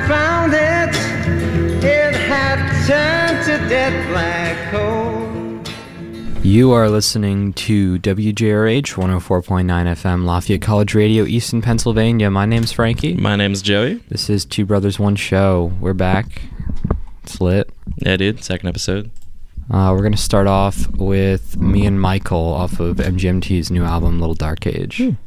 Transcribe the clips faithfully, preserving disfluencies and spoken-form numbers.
found it, it had turned to dead black coal. You are listening to W J R H one oh four point nine F M, Lafayette College Radio, Easton, Pennsylvania. My name's Frankie. My name's Joey. This is Two Brothers, One Show. We're back. It's lit. Yeah, dude. Second episode. Uh, we're going to start off with Me and Michael off of M G M T's new album, Little Dark Age. Hmm.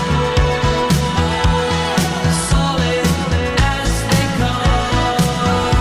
Solid as they come.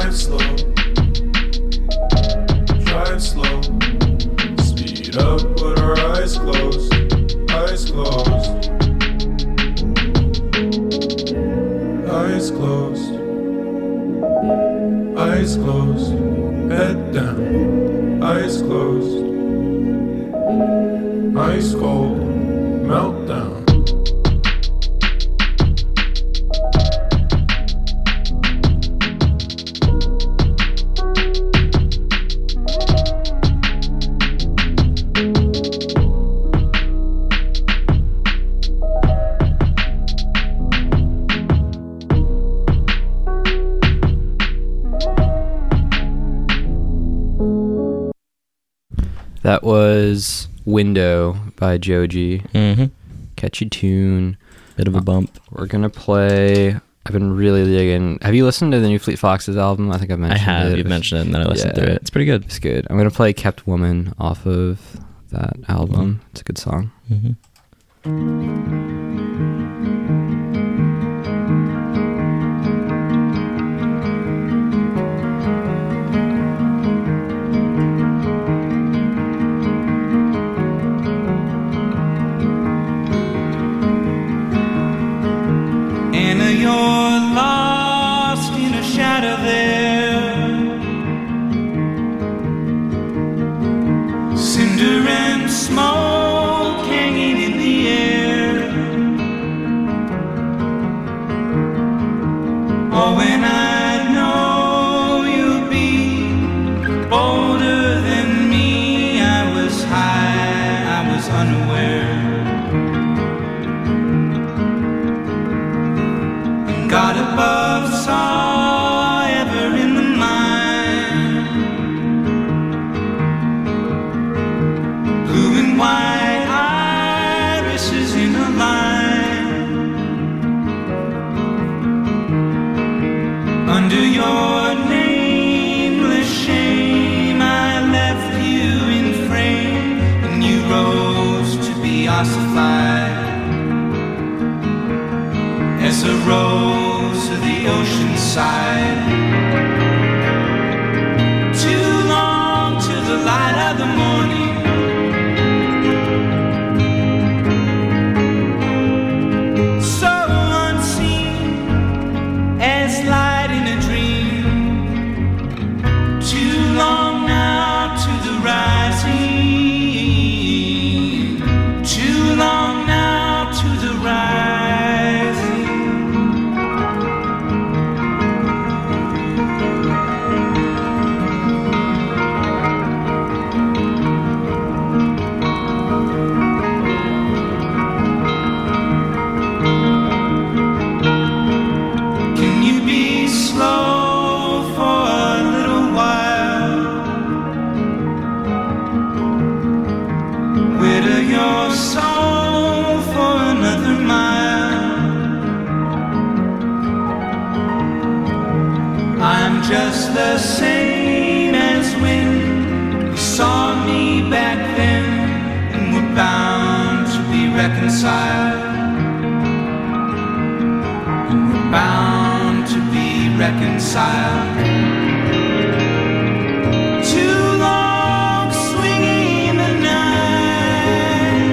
Drive slow, drive slow. Speed up, put our eyes closed, eyes closed. Eyes closed, eyes closed. Head down, eyes closed. Ice cold, meltdown. That was Window by Joji. Mm-hmm. Catchy tune. Bit of a bump. We're going to play... I've been really digging... Have you listened to the new Fleet Foxes album? I think I've mentioned I have. it. You've mentioned it, and then I listened Yeah. through it. It's pretty good. It's good. I'm going to play Kept Woman off of that album. Mm-hmm. It's a good song. Mm-hmm. Anna, you're lost in a shadow there. Cinder and smoke hanging in the air. Oh, when I know you'll be bolder than me, I was high, I was unaware. God above saw ever in the mind. Blue and white irises in a line. Under your nameless shame I left you in frame, and you rose to be ossified as a rose of the ocean side. Too long to the light of the morning. So unseen as light in a dream. Too long now to the rising. Too long now to the rising. Just the same as when you saw me back then, and we're bound to be reconciled, and we're bound to be reconciled. Too long swinging the night,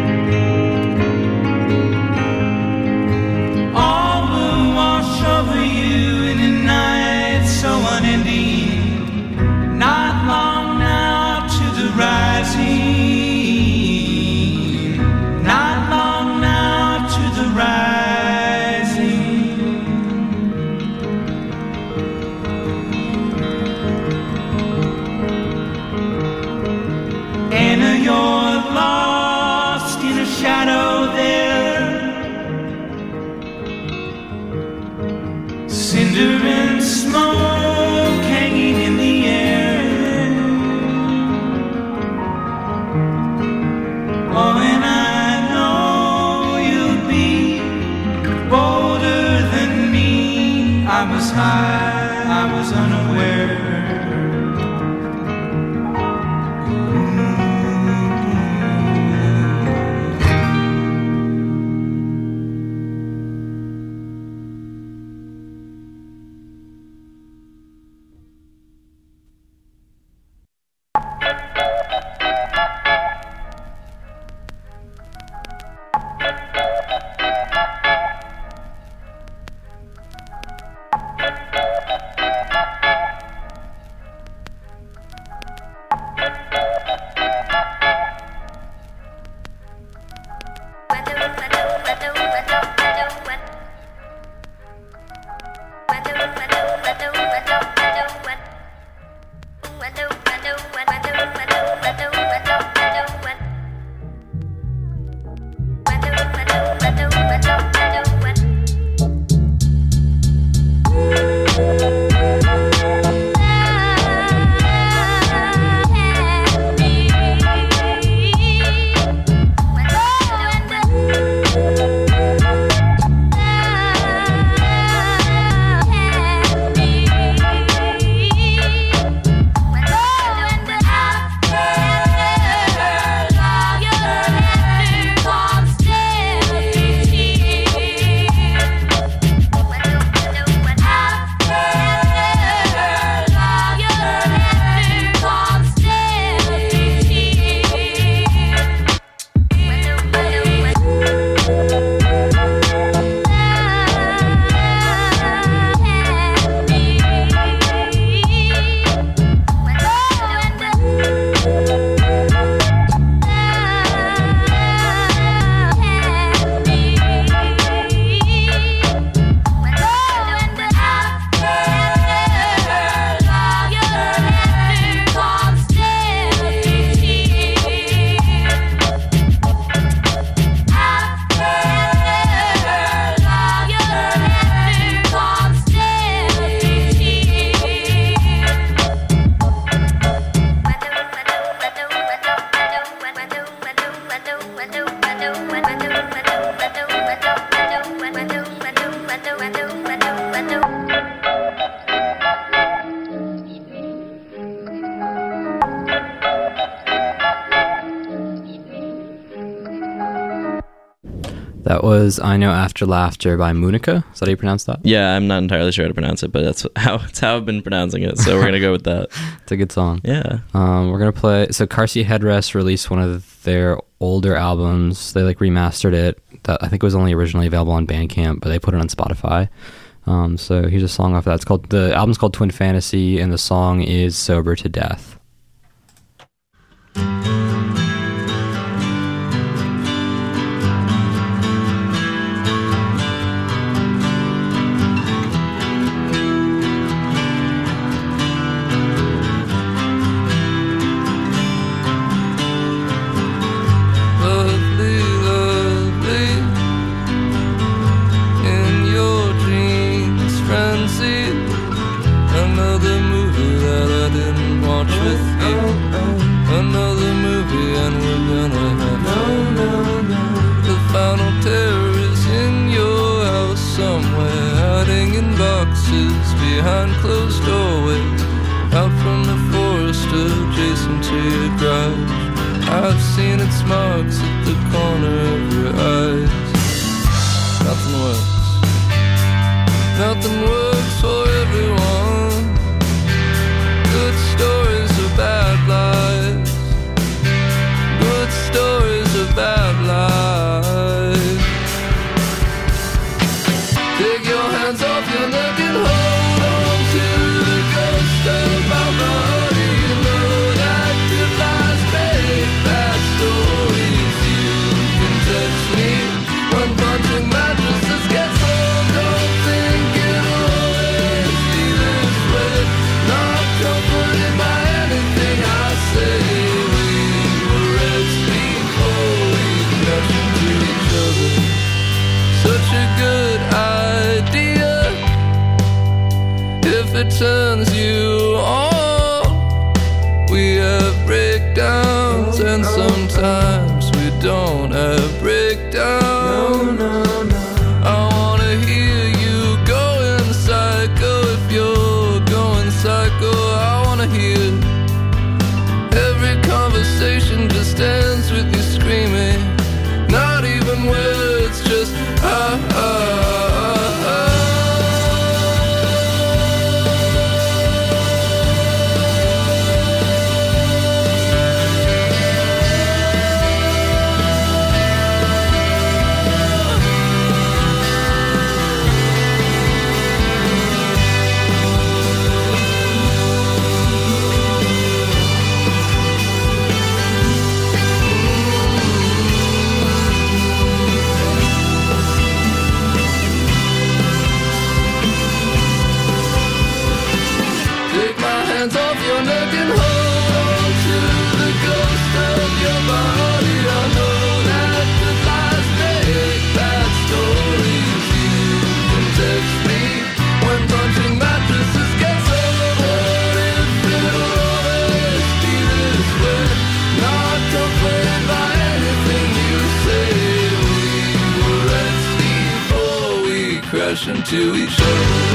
all will wash over you in a night so unending. Not long now to the rising. Not long now to the rising. That was I Know After Laughter by Munica. Is that how you pronounce that? Yeah, I'm not entirely sure how to pronounce it, but that's how it's how I've been pronouncing it. So we're gonna go with that. It's a good song. Yeah. Um, we're gonna play. So Car Seat Headrest released one of their older albums. They like remastered it. That I think it was only originally available on Bandcamp, but they put it on Spotify. Um, so here's a song off that. It's called the album's called Twin Fantasy, and the song is Sober to Death. Behind closed doorways, out from the forest adjacent to your garage. I've seen its marks at the corner of your eyes. Nothing works. Nothing works for everyone. Good stories are bad lies. Good stories are bad lies. Take your hands off your neck and hold it turns you on. We have breakdowns, and sometimes we don't have breakdowns. No, no, no. I wanna hear you going psycho. If you're going psycho, I wanna hear every conversation just ends with you screaming. Not even words, just ah ah ah ah. Into each other.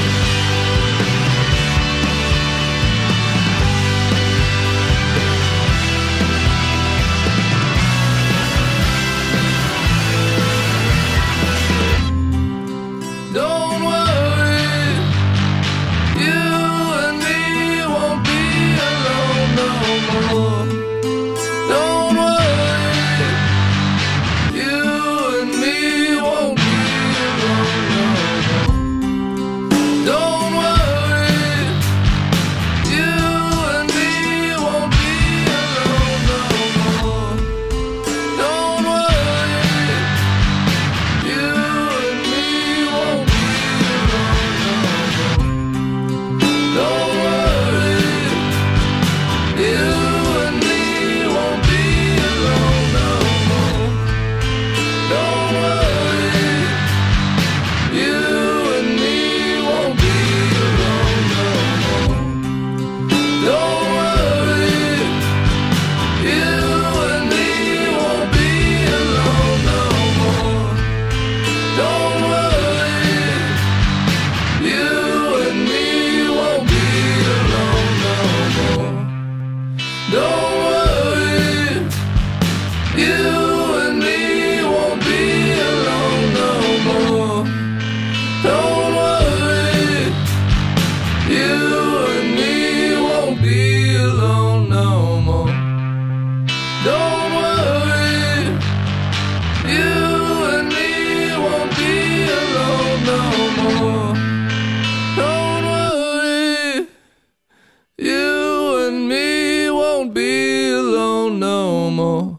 Don't worry, you and me won't be alone no more. Don't worry, you and me won't be alone no more. and me won't be alone no more. Don't worry, you and me won't be alone no more. Don't worry, you and me won't be alone no more.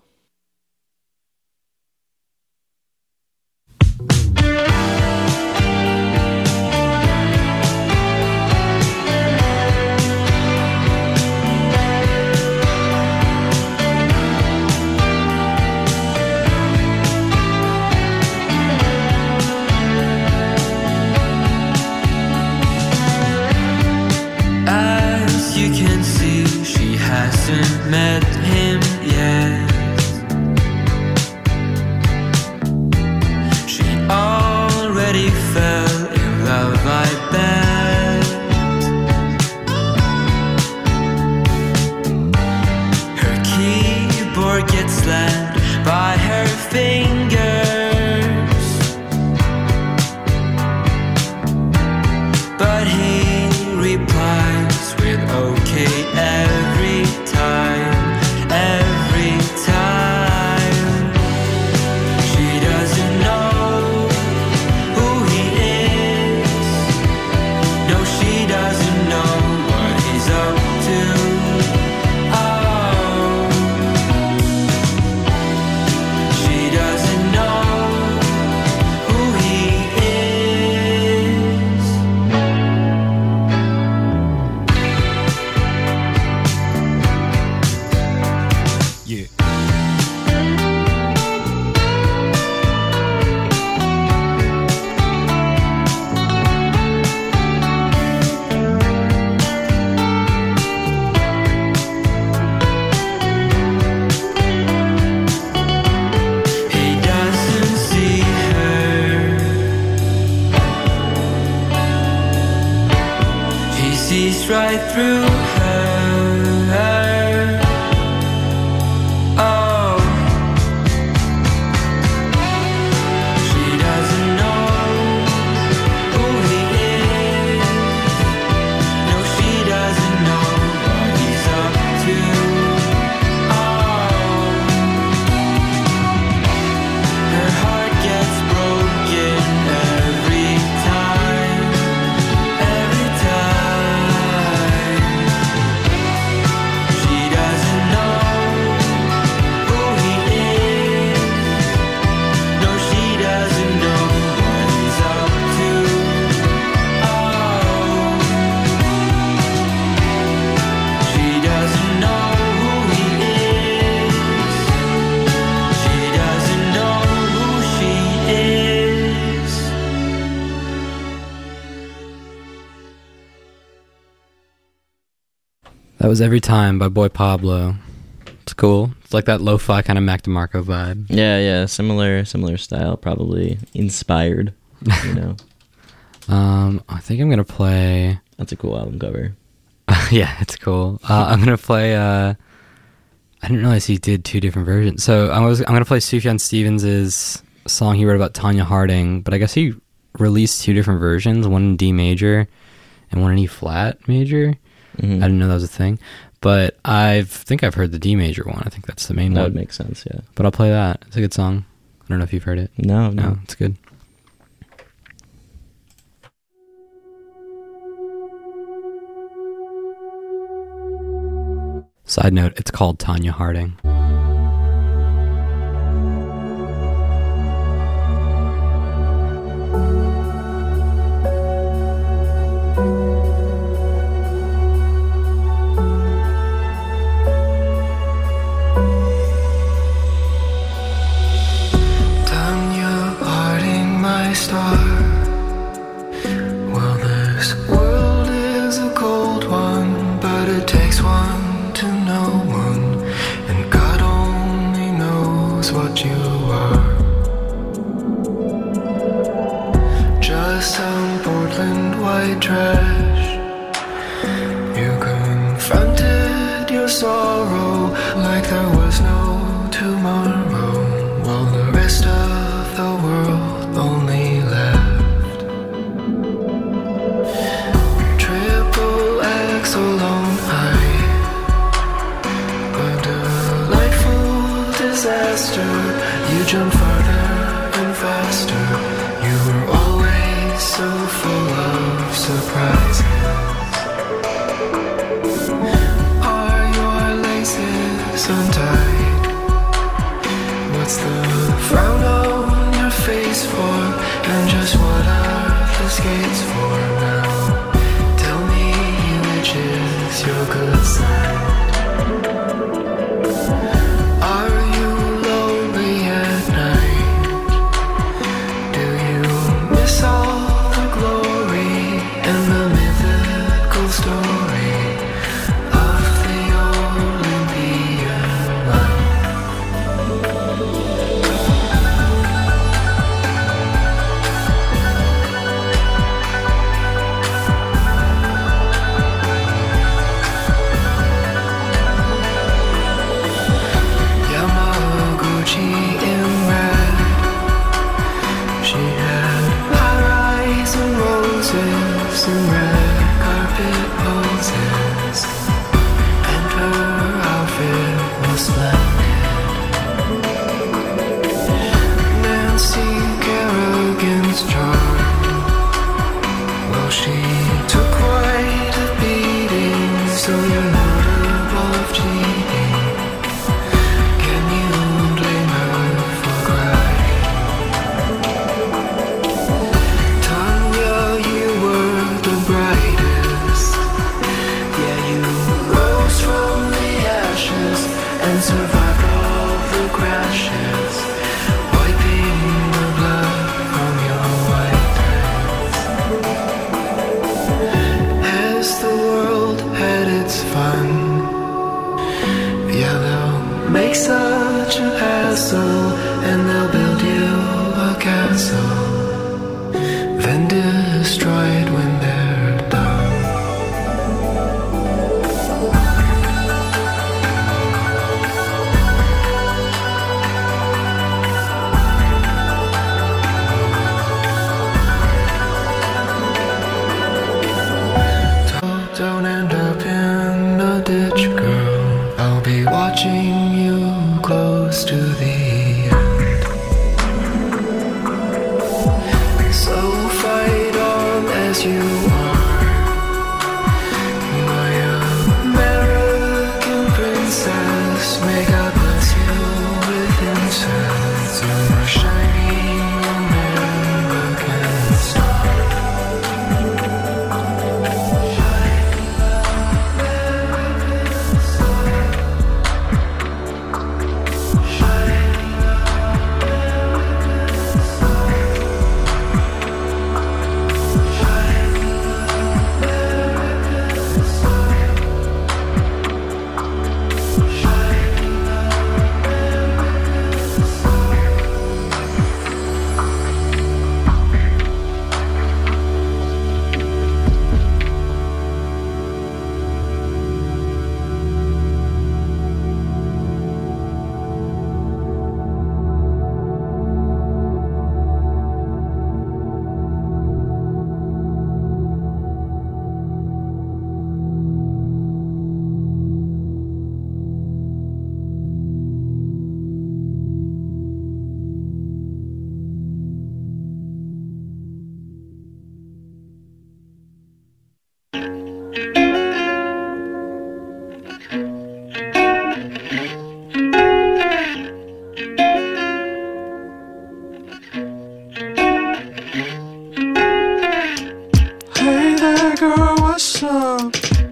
As you can see, she hasn't met him yet. She already fell in love, I bet. Her keyboard gets slammed by her fingers, but he replies with okay every time, every time. She doesn't know who he is. No, she doesn't know what he's up to. Oh, she doesn't know who he is. Yeah. He doesn't see her. He sees right through her. Oh, she doesn't know who he is. No, she doesn't know what he's up to. Oh, her heart gets broken every time, every time. She doesn't know who he is. No, she doesn't know what he's up to. Oh, she doesn't know who he is. She doesn't know who she is. That was Every Time by Boy Pablo. It's cool. It's like that lo-fi kind of Mac DeMarco vibe. Yeah, yeah, similar, similar style, probably inspired. You know, Um, I think I'm gonna play. that's a cool album cover. Yeah, it's cool. Uh, I'm gonna play. Uh, I didn't realize he did two different versions. So I was. I'm gonna play Sufjan Stevens's song he wrote about Tanya Harding, but I guess he released two different versions, one in D major and one in E flat major. Mhm. I didn't know that was a thing, but I think I've heard the D major one. I think that's the main That one. would make sense. Yeah. But I'll play that. It's a good song. I don't know if you've heard it. No, No, no. it's good. Side note, it's called Tanya Harding. Tanya Harding, my star. Well, this world is a cold one, but it takes one to know one. And God faster, you jump farther and faster. You were always so full of surprises. Are your laces untied? What's the frown on your face for? And just what are the skates for now? Tell me which is your good side. Are you lonely at night? Do you miss all the glory and the mythical story of the Olympian life? Yamaguchi in red. She had high-rise and roses and red carpet poses, and her outfit was splendid. Nancy Kerrigan's charm, well, she took quite a beating, so you're not above cheating. Can you blame her for crying? Tanya, you were the brightest. Yeah, you rose from the ashes and survived all the crashes, wiping the blood from your white hands. As the world had its fun, yeah, they'll make such a hassle, and they'll build you a castle, then destroy it when they're done. Don't- Don't end up in a ditch, girl. I'll be watching you close to the end. So fight on as you are, my American princess. May God bless you with incense. You're a shining American star. Hey there, girl, what's up?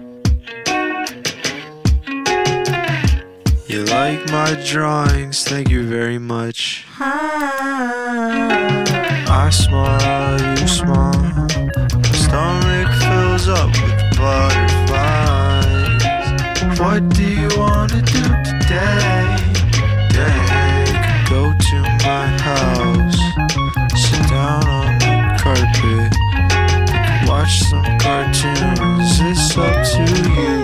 You like my drawings, thank you very much. I smile, you smile. Stomach fills up with butterflies. What do you want to do today? Day. Go to my house, sit down on the carpet, watch some cartoons. It's up to you.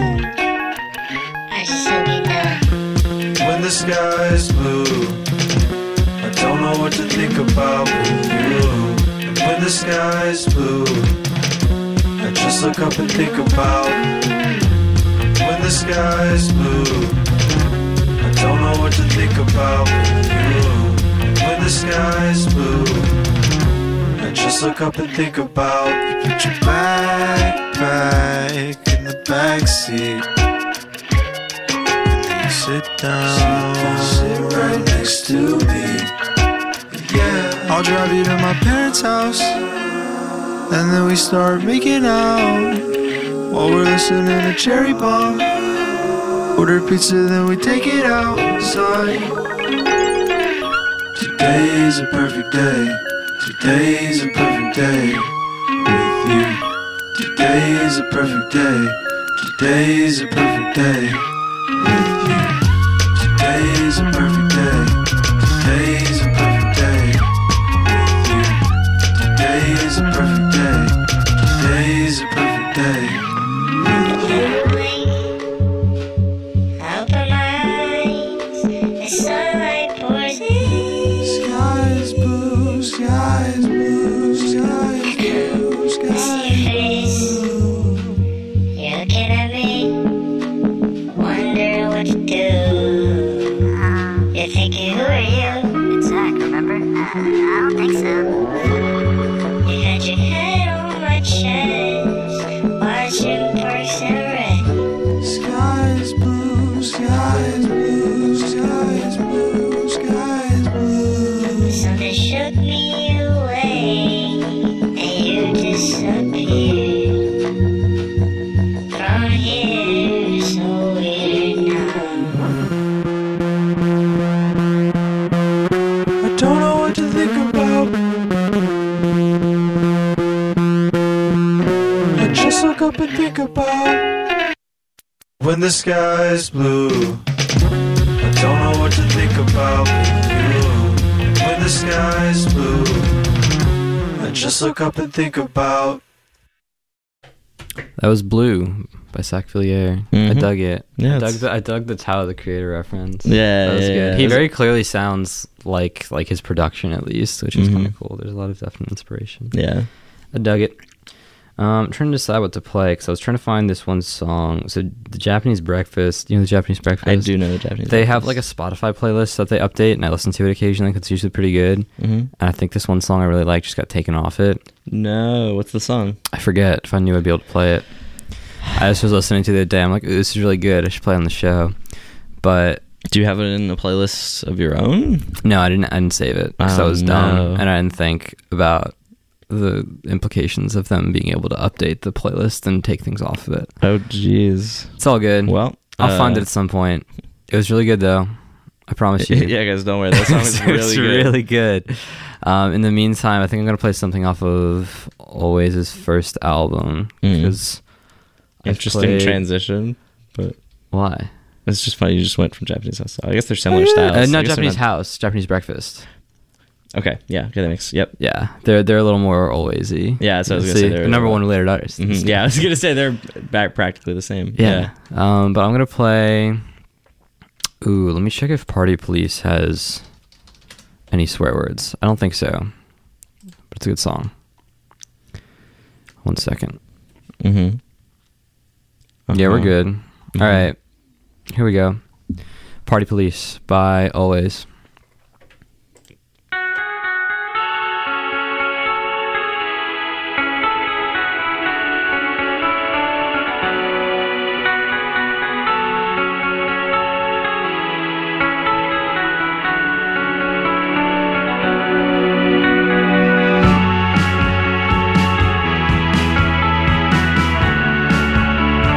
When the sky is blue, I don't know what to think about with you. And when the sky is blue, I just look up and think about. When the sky is blue, I don't know know what to think about you. When the sky's blue, I just look up and think about you. Put your backpack in the backseat, and then you sit down, sit right next to me. Yeah, I'll drive you to my parents' house, and then we start making out while we're listening to Cherry Bomb. Order pizza, then we take it outside. Today's a perfect day. Today's a perfect day with you. Today's a perfect day. Today's a perfect day with you. Today's a perfect day. Today's a perfect day with you. Today's a perfect day. Today's a perfect day with you. Open my eyes, the sunlight pours in. Sky's blue, sky's blue, sky's blue, sky's blue. You're looking at me, wonder what to do. You're thinking, who are you? It's Zach, remember? Uh, I don't think so. You had your head on my chest, watching Parks and Rec. Sky's blue, sky's blue, sky's blue, sky's blue. Something shook me away, and you disappeared from here, so weird now. I don't know what to think about. I just look up and think about when the sky's blue. I don't know what to think about you. When the sky's blue, I just look up and think about. That was Blue by Sackvillier. I Mhm. dug it. Yeah, I dug it's- the I dug the Tyler the Creator reference. Yeah, that was yeah, good. yeah. He It was- very clearly sounds like like his production at least, which is Mhm. kind of cool. There's a lot of definite inspiration. Yeah. I dug it. Um, I'm trying to decide what to play because I was trying to find this one song. So the Japanese Breakfast, you know the Japanese Breakfast? I do know the Japanese. They have like a Spotify playlist that they update, and I listen to it occasionally. 'Cause it's usually pretty good. Mm-hmm. And I think this one song I really like just got taken off it. No, what's the song? I forget. If I knew I'd be able to play it. I just was listening to it the other day. I'm like, ooh, this is really good. I should play it on the show. But Do you have it in a playlist of your own? no, I didn't. I didn't save it because I Oh, was dumb, no. and I didn't think about the implications of them being able to update the playlist and take things off of it. Oh, jeez. It's all good. Well, I'll uh, find it at some point. It was really good though. I promise you. yeah, guys, don't worry. That song is It's really good. really good. Um, in the meantime, I think I'm gonna play something off of Always' first album Mm. because Interesting transition, but Why? it's just funny. You just went from Japanese house. I guess they're similar Uh, styles. I not guess they're Japanese house, Japanese breakfast. Okay, yeah, okay, that makes. Yep. Yeah, they're they're a little more alwaysy. Yeah, that's what I was gonna See, say. They're the number a lot- one related artist. Mhm. Yeah, I was gonna say they're back practically the same. Yeah. Um, but I'm gonna play. Ooh, let me check if Party Police has any swear words. I don't think so, but it's a good song. One second. Mm-hmm. Yeah, we're Uh-huh. good. Mhm. All right, here we go. Party Police by Always.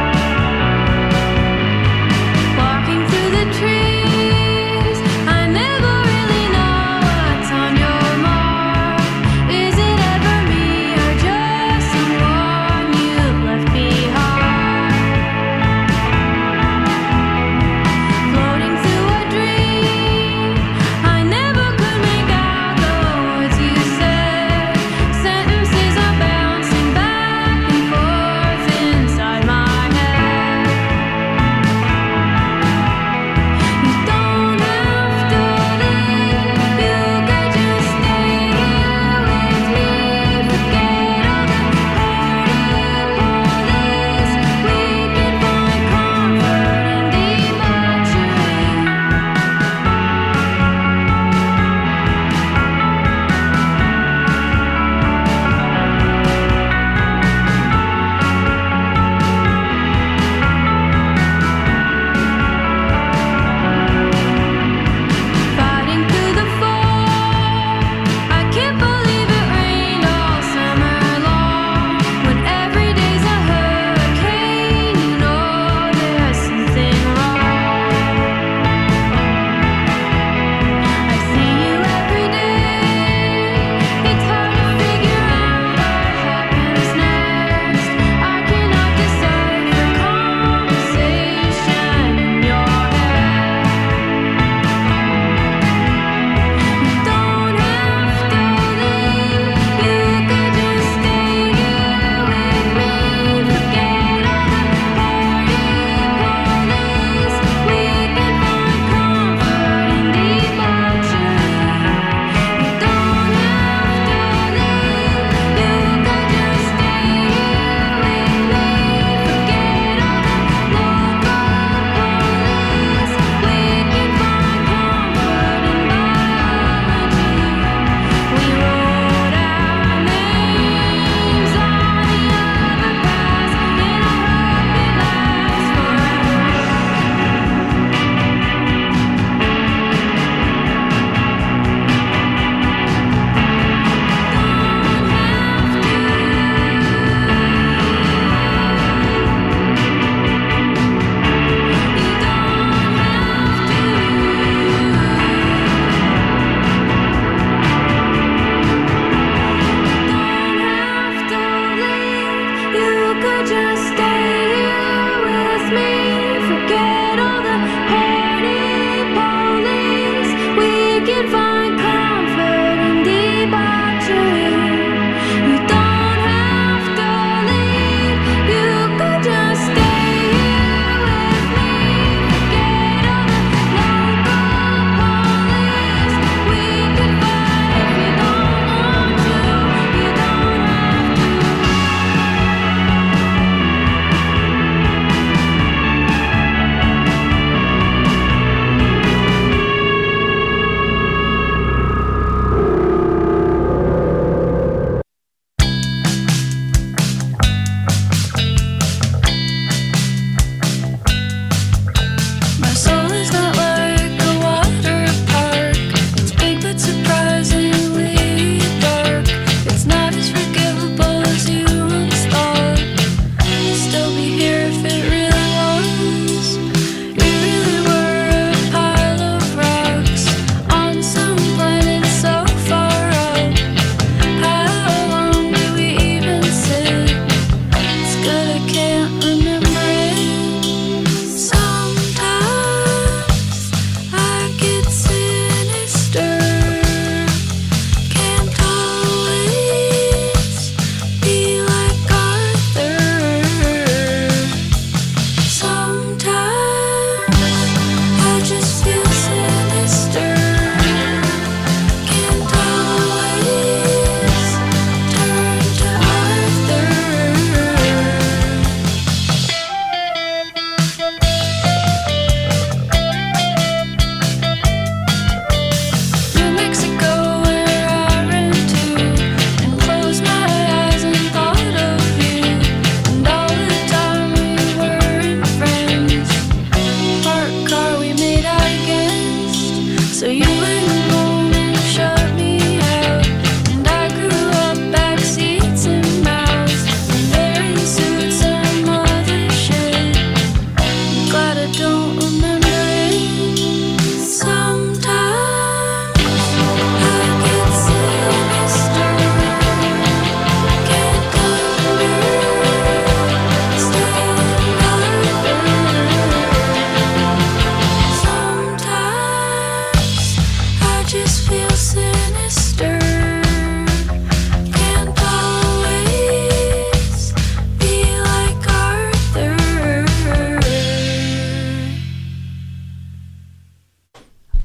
Walking through the trees, I never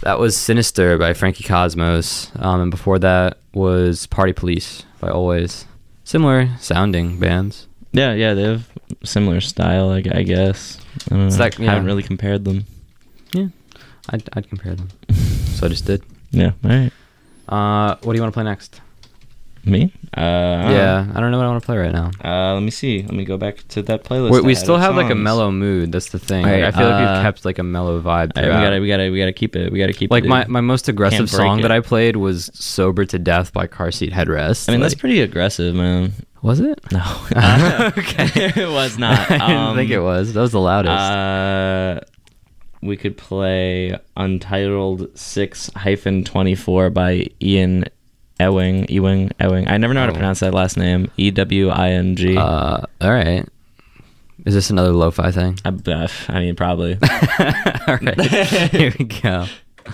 That was Sinister by Frankie Cosmos. Um, and before that was Party Police by Always. Similar sounding bands. Yeah, yeah, they have similar style, I, I guess. I don't It's know. like, I yeah. haven't really compared them. Yeah, I'd, I'd compare them. So I just did. Yeah, all right. Uh, what do you want to play next? Me? Uh, I Yeah, I don't know what I want to play right now. don't know. Uh, let me see. Let me go back to that playlist. We, I we had still of have like a songs. mellow mood. That's the thing. All Like, right, I feel like uh, we've kept like a mellow vibe. All right, we throughout. gotta, we gotta, we gotta keep it. We gotta keep Like it. my, my most aggressive Can't break song it. that I played was "Sober to Death" by Car Seat Headrest. I mean, that's Like- pretty aggressive, man. Was it? No. Okay. It was not. I didn't Um, think it was. That was the loudest. Uh, we could play Untitled six hyphen twenty-four by Ian Ewing. Ewing. Ewing. I never know how to Oh. pronounce that last name. E W I N G. uh, all right. Is this another lo-fi thing? I, uh, I mean, probably. All right. Here we go.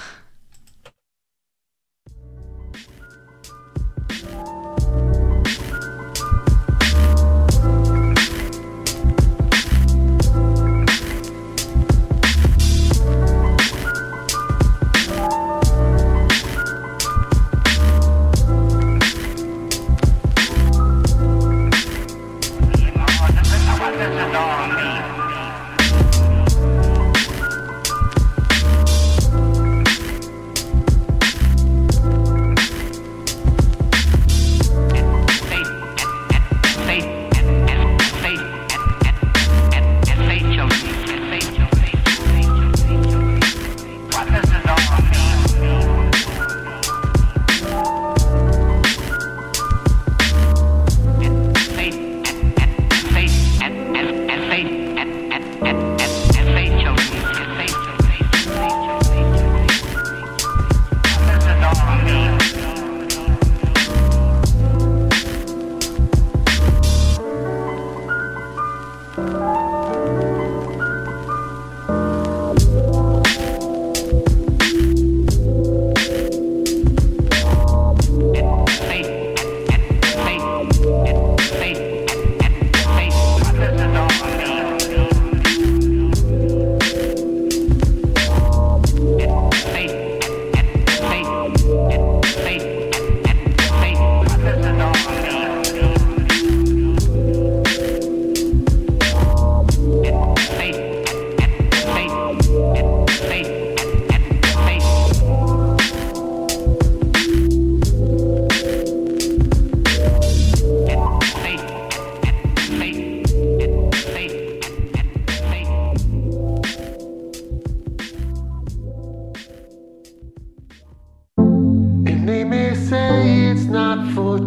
And they may say it's not for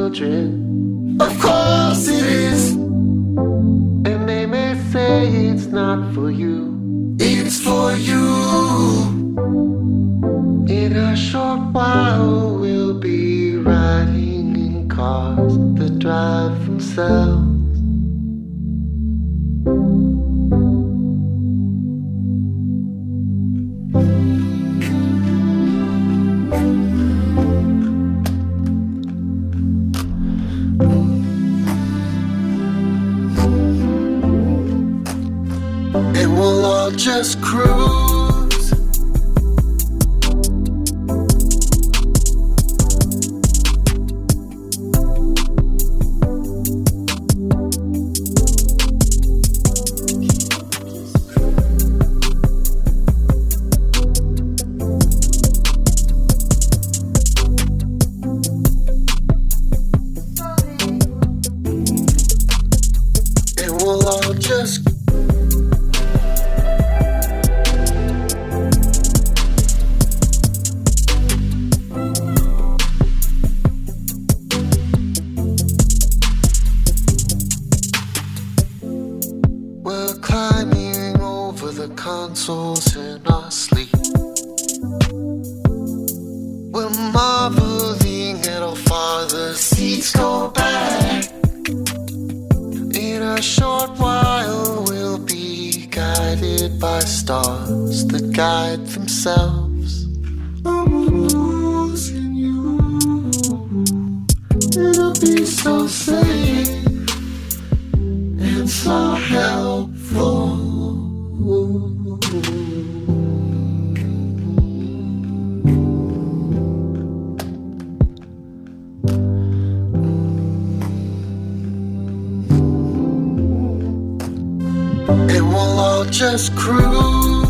children. Of course it is. And they may say it's not for you. It's for you. In a short while we'll be riding in cars that drive themselves. And we'll all just cruise. And we'll all just We're climbing over the consoles in our sleep. We're marveling at how far the seats go back. In a short while, we'll be guided by stars that guide themselves. I'm losing you. It'll be so safe and so helpful. all just cruise.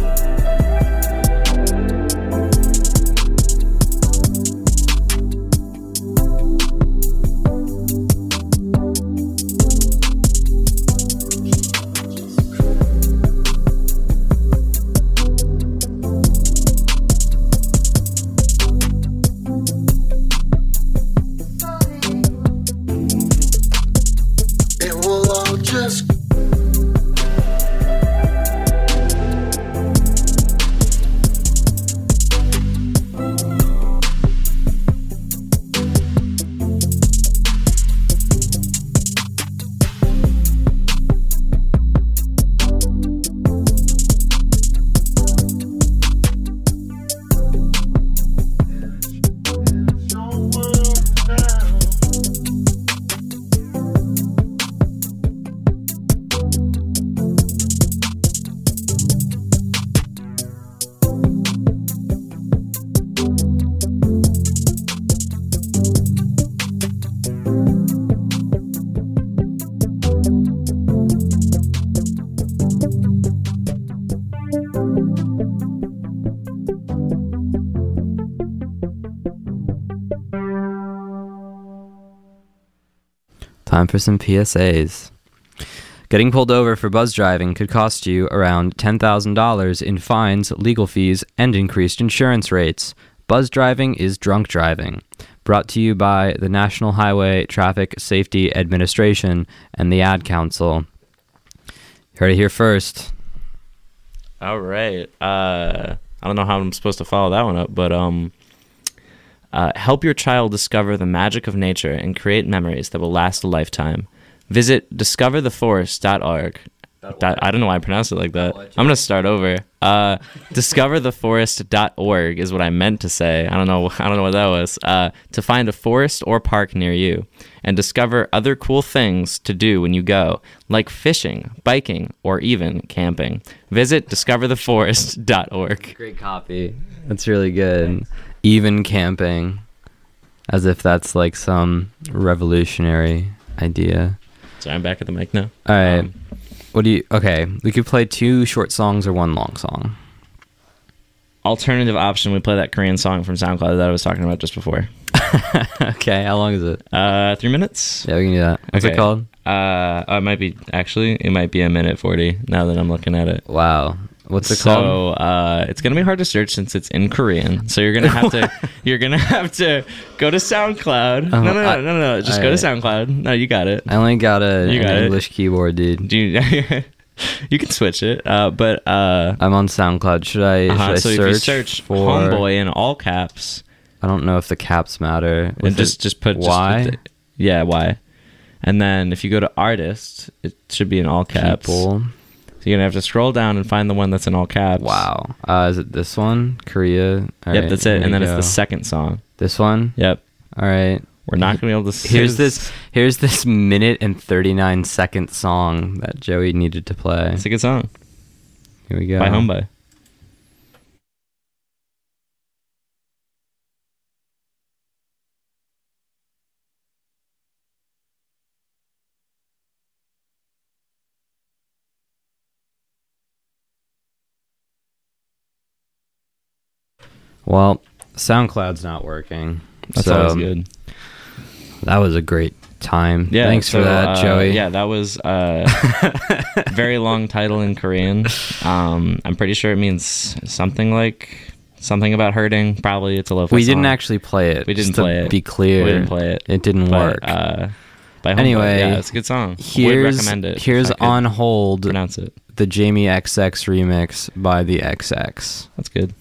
It will all just Time for some P S As. Getting pulled over for buzz driving could cost you around ten thousand dollars in fines, legal fees, and increased insurance rates. Buzz driving is drunk driving. Brought to you by the National Highway Traffic Safety Administration and the Ad Council. Heard it here first. All right. Uh, I don't know how I'm supposed to follow that one up, but um, uh, help your child discover the magic of nature and create memories that will last a lifetime. Visit discover the forest dot org. That, I don't know why I pronounced it like that. I'm going to start over. Uh, discover the forest dot org is what I meant to say. I don't know I don't know what that was. Uh, to find a forest or park near you and discover other cool things to do when you go, like fishing, biking, or even camping. Visit discover the forest dot org. Great copy. That's really good. Even camping. As if that's like some revolutionary idea. So I'm back at the mic now. All right. Um, What do you... Okay, we could play two short songs or one long song. Alternative option, we play that Korean song from SoundCloud that I was talking about just before. Okay, how long is it? Uh, three minutes? Yeah, we can do that. What's Okay. it called? Uh, oh, it might be, actually, it might be a minute forty now that I'm looking at it. Wow. What's it so, called? uh, it's gonna be hard to search since it's in Korean. So you're gonna have to, you're gonna have to go to SoundCloud. Uh, no, no, no, I- no, no, no. Just go to alright. SoundCloud. No, you got it. I only got a, You an got it. English keyboard, dude. Do you, you can switch it. Uh, but uh, I'm on SoundCloud. Should I, uh-huh, should so I if search you search for... Homeboy in all caps, I don't know if the caps matter. and With just it- just put just why? put the- yeah, why? And then if you go to artist, it should be in all caps. People. So you're gonna have to scroll down and find the one that's in all caps. Wow. Uh, is it this one? Korea? All Yep, right, that's here it. And we then it's go. the second song. This one? Yep. All right. We're not gonna be able to. See Here's this. Here's this minute and thirty-nine second song that Joey needed to play. It's a good song Here we go. by Homeboy. Well, SoundCloud's not working. That's so always good. That was a great time. Yeah. Thanks so, for that, uh, Joey. Yeah, that was uh, very long title in Korean. Um, I'm pretty sure it means something like something about hurting. Probably it's a lo-fi We didn't song. actually play it. We didn't just to play it. Be clear, We didn't play it. It didn't But, work. Uh, by Homeboy. Anyway, yeah, it's a good song. Would here's recommend it. if here's I could On Hold, pronounce it. the Jamie X X remix by the X X. That's good.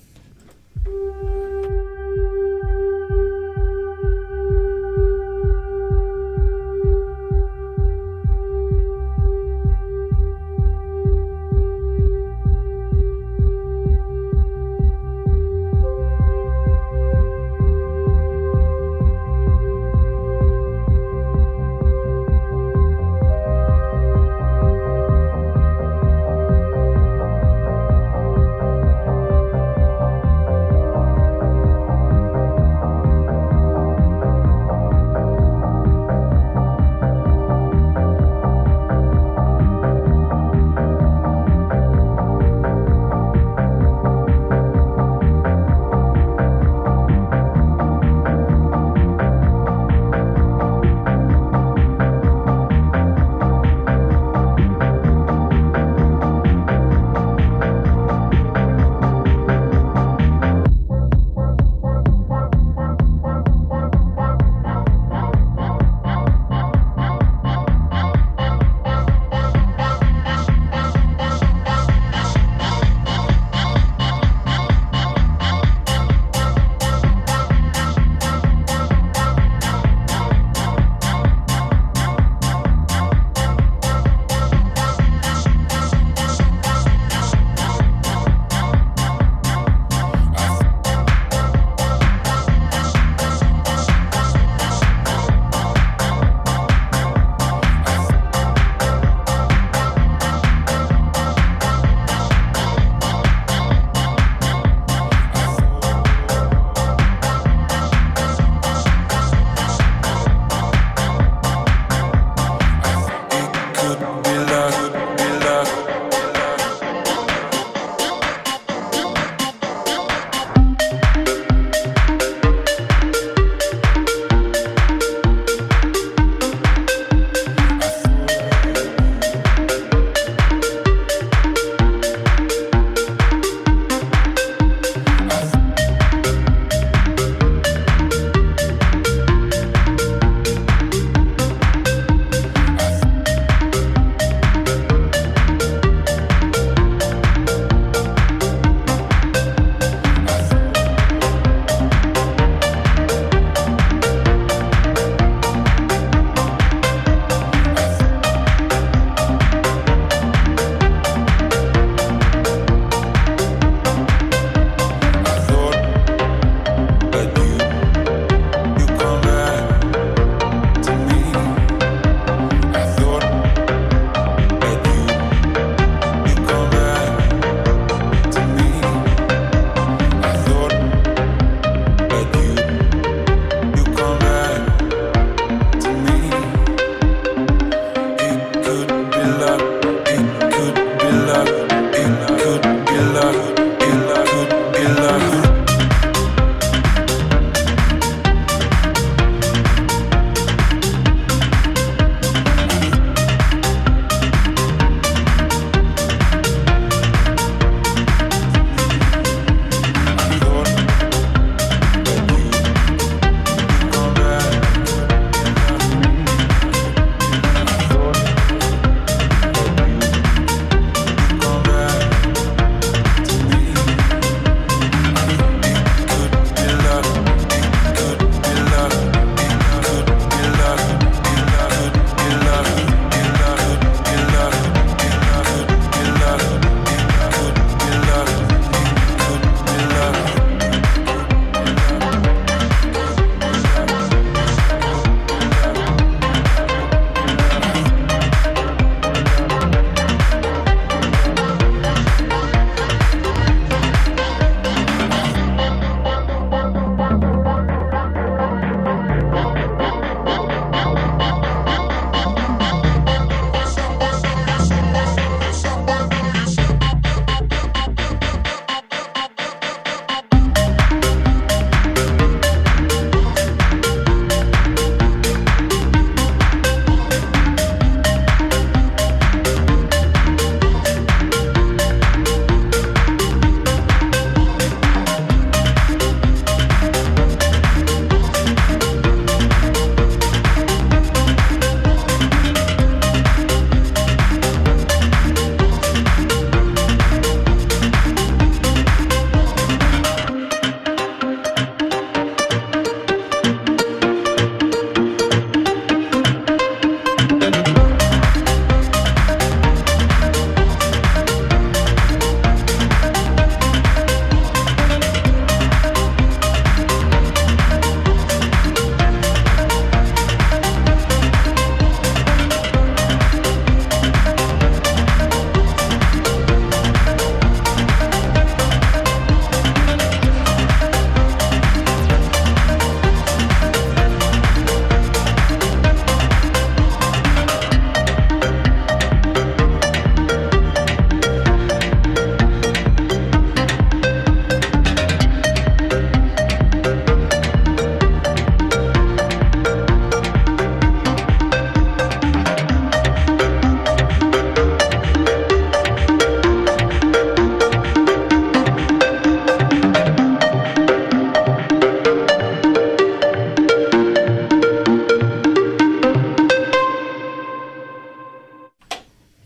Thank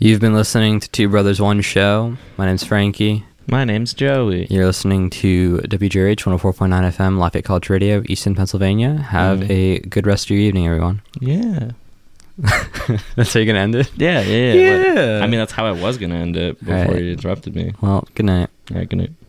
You've been listening to Two Brothers One Show. My name's Frankie. My name's Joey. You're listening to W J R H one oh four point nine F M, Lafayette College Radio, Easton, Pennsylvania. Have Mm. a good rest of your evening, everyone. Yeah. That's how you're going to end it? Yeah, yeah, yeah. Yeah. I mean, that's how I was going to end it before All right. you interrupted me. Well, good night. All right, good night.